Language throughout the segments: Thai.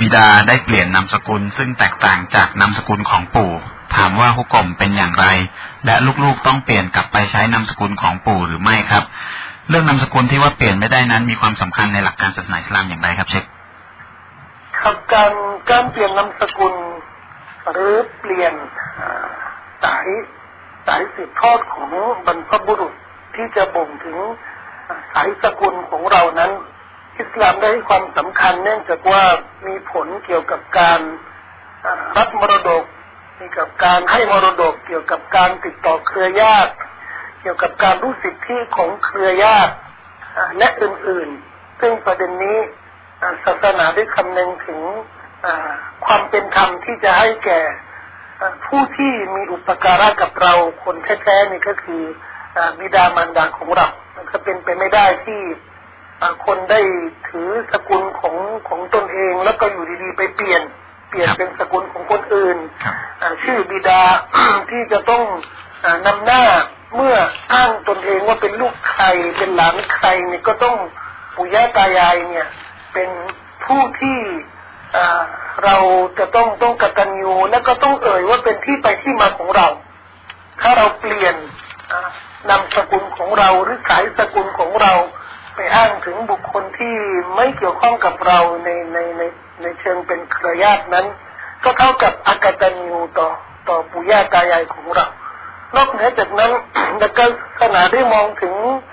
บิดาได้เปลี่ยนนามสกุลซึ่งแตกต่างจากนามสกุลของปู่ถามว่าฮุกมเป็นอย่างไรและลูกๆต้องเปลี่ยนกลับไปใช้นามสกุลของปู่หรือไม่ครับเรื่องนามสกุลที่ว่าเปลี่ยนไม่ได้นั้นมีความสำคัญในหลักการศาสนาอิสลามอย่างไรครับเชคครับการเปลี่ยนนามสกุลหรือเปลี่ยนสายสืบทอดของบรรพบุรุษที่จะบ่งถึงสายสกุลของเรานั้นอิสลามได้ให้ความสำคัญเนื่องจากว่ามีผลเกี่ยวกับการรับมรดกเกี่ยวกับการให้มรดกเกี่ยวกับการติดต่อเครือญาติเกี่ยวกับการรู้สิทธิของเครือญาติและอื่นๆซึ่งประเด็นนี้ศาสนาได้คำนึงถึงความเป็นธรรมที่จะให้แก่ผู้ที่มีอุปการะกับเราคนแท้ๆนี่ก็คือบิดามารดาของเราจะเป็นไปไม่ได้ที่คนได้ถือสกุลของตนเองแล้วก็อยู่ดีๆไปเปลี่ยนเป็นสกุลของคนอื่นชื่อบิดา ที่จะต้องนำหน้าเมื่ออ้างตนเองว่าเป็นลูกใครเป็นหลานใครเนี่ยก็ต้องปู่ย่าตายายเนี่ยเป็นผู้ที่เราจะต้องกตัญญูและก็ต้องเอ่ยว่าเป็นที่ไปที่มาของเราถ้าเราเปลี่ยนนามสกุลของเราหรือสายสกุลของเราไปอ้างถึงบุคคลที่ไม่เกี่ยวข้องกับเราในเชิงเป็นเครือญาตินั้นก็เท่ากับอกตัญญูต่อปู่ย่าตายายของเรานอกเหนือจากนั้นนักศาสนาได้มองถึง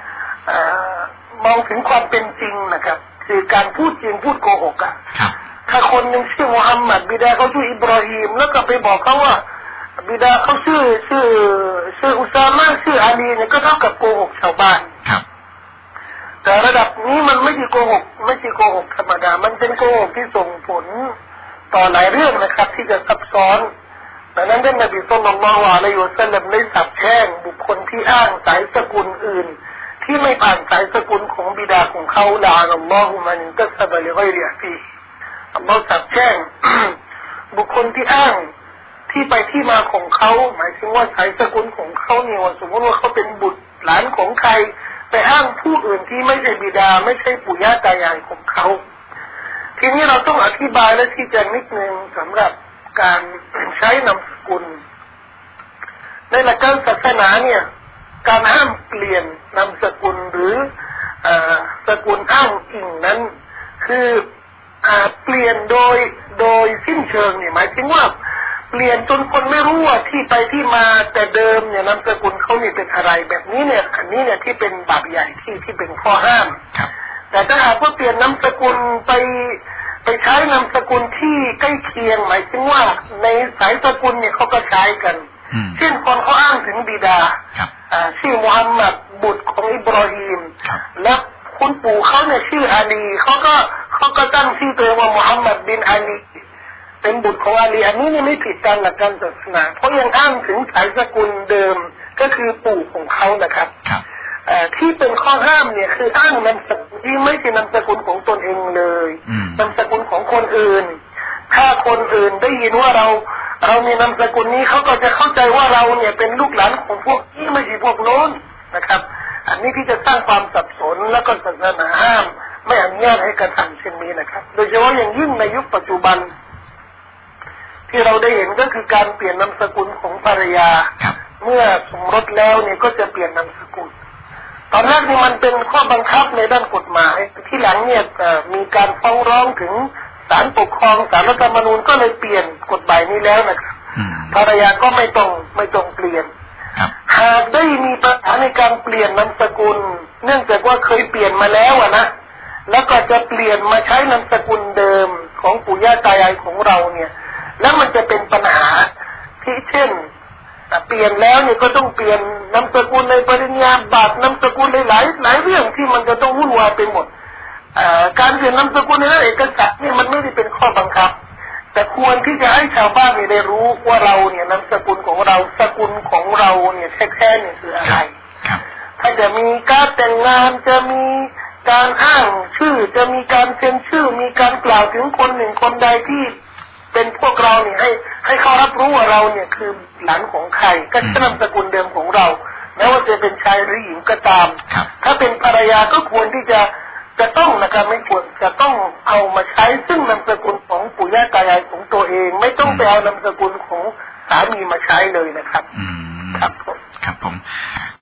ความเป็นจริงนะครับคือการพูดจริงพูดโกหกถ้าคนหนึ่งชื่อมุฮัมมัดบิดาเขาชื่ออิบราฮิมแล้วก็ไปบอกเขาว่าบิดาเขาชื่ออุซามะชื่ออาลีเนี่ยก็เท่ากับโกหกชาวบ้านแต่ระดับนี้มันไม่ใช่โกหกธรรมดามันเป็นโกหกที่ส่งผลต่อหลายเรื่องนะครับที่จะซับซ้อนดังนั้นท่านนบีศ็อลลัลลอฮุอะลัยฮิวะซัลลัมได้สาปแช่งบุคคลที่อ้างสายสกุลอื่นที่ไม่ผ่านสายสกุลของบิดาของเขาลาอัลลอฮุมันตัสบะลิฆอยริฟีอัลลอฮฺสาปแช่ง บุคคลที่อ้างที่ไปที่มาของเขาหมายถึงว่าสายสกุลของเขาเนี่ยว่าสมมติว่าเขาเป็นบุตรหลานของใครไปอ้างผู้อื่นที่ไม่ใช่บิดาไม่ใช่ปู่ย่าตายายของเขาทีนี้เราต้องอธิบายและชี้แจงนิดนึงสำหรับการใช้นามสกุลในหลักการศาสนาเนี่ยการห้ามเปลี่ยนนามสกุลหรือสกุลอ้างอิงนั้นคือเปลี่ยนโดยสิ้นเชิงเนี่ยหมายถึงว่าเปลี่ยนจนคนไม่รู้ว่าที่ไปที่มาแต่เดิมเนี่ยนามสกุลเขานี่เป็นอะไรแบบนี้เนี่ยอันนี้เนี่ยที่เป็นบาปใหญ่ที่เป็นข้อห้ามแต่ถ้าหากว่าเปลี่ยนนามสกุลไปใช้นามสกุลที่ใกล้เคียงหมายถึงว่าในสายสกุลเนี่ยเขาก็ใช้กันเช่นคนเขาอ้างถึงบิดาชื่อมุฮัมมัดบุตรของอิบราฮิมและคุณปู่เขาเนี่ยชื่ออาลีเขาก็ตั้งชื่อตัวเองว่ามุฮัมมัดบินอาลีเป็นบุตรของอาลีอันนี้ไม่ผิดตามหลักการศาสนาเพราะยังอ้างถึงสายสกุลเดิมก็คือปู่ของเขานะครับที่เป็นข้อห้ามเนี่ยคืออ้างนามสกุลที่ไม่ใช่นามสกุลของตนเองเลยนามสกุลของคนอื่นถ้าคนอื่นได้ยินว่าเรามีนามสกุลนี้เขาก็จะเข้าใจว่าเราเนี่ยเป็นลูกหลานของพวกนี้ไม่ใช่พวกโน้นนะครับอันนี้ที่จะสร้างความสับสนและก็ศาสนาห้ามไม่อนุญาตให้กระทำเช่นนี้นะครับโดยเฉพาะอย่างยิ่งในยุคปัจจุบันที่เราได้เห็นก็คือการเปลี่ยนนามสกุลของภรรยาเมื่อสมรสแล้วเนี่ยก็จะเปลี่ยนนามสกุลตอนแรกนี่มันเป็นข้อบังคับในด้านกฎหมายที่หลังเนี่ยมีการฟ้องร้องถึงศาลปกครองศาลรัฐธรรมนูญก็เลยเปลี่ยนกฎหมายนี้แล้วนะครับภรรยาก็ไม่ต้องเปลี่ยนหากได้มีปัญหาในการเปลี่ยนนามสกุลเนื่องจากว่าเคยเปลี่ยนมาแล้วนะแล้วก็จะเปลี่ยนมาใช้นามสกุลเดิมของปู่ย่าตายายของเราเนี่ยแล้วมันจะเป็นปัญหาที่เช่นเปลี่ยนแล้วเนี่ยก็ต้องเปลี่ยนนามสกุลในปริญญาบัตรนามสกุลหลายเรื่องที่มันจะต้องวุ่นวายไปหมดการเปลี่ยนนามสกุลในเอกสารนี่มันไม่ได้เป็นข้อบังคับแต่ควรที่จะให้ชาวบ้านได้รู้ว่าเราเนี่ยนามสกุลของเราสกุลของเราเนี่ยแท้ๆเนี่ยคืออะไรถ้าจะมีการแต่งงานจะมีการอ้างชื่อจะมีการเซ็นชื่อมีการกล่าวถึงคนหนึ่งคนใดที่เป็นพวกเราเนี่ยให้เขารับรู้ว่าเราเนี่ยคือหลานของใครก็จะนามสกุลเดิมของเราแม้ว่าจะเป็นชายหรือหญิงก็ตามถ้าเป็นภรรยาก็ควรที่จะจะต้องนะครับไม่ควรจะต้องเอามาใช้ซึ่งนามสกุลของปู่ย่าตายายของตัวเองไม่ต้องไปเอานามสกุลของสามีมาใช้เลยนะครับ